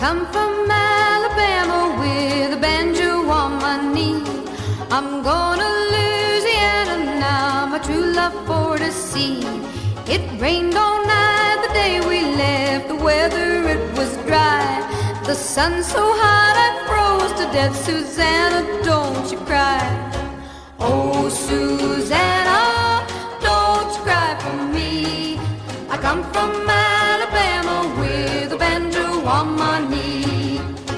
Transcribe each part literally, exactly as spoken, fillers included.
come from Alabama with a banjo on my knee. I'm going to Louisiana now, my true love for to see. It rained all night the day we left, the weather it was dry. The sun so hot I froze to death. Susanna, don't you cry. Oh, Susanna, don't you cry for me. I come from Alabama with a banjo on my knee.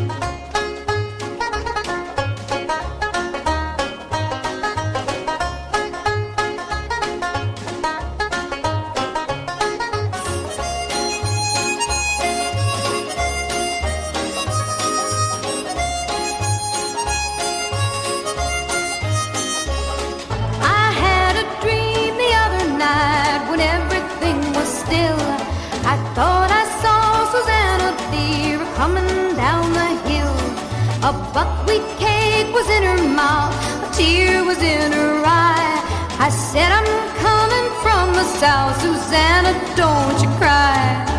I thought I saw Susanna dear coming down the hill. A buckwheat cake was in her mouth, a tear was in her eye. I said, I'm coming from the south, Susanna, don't you cry.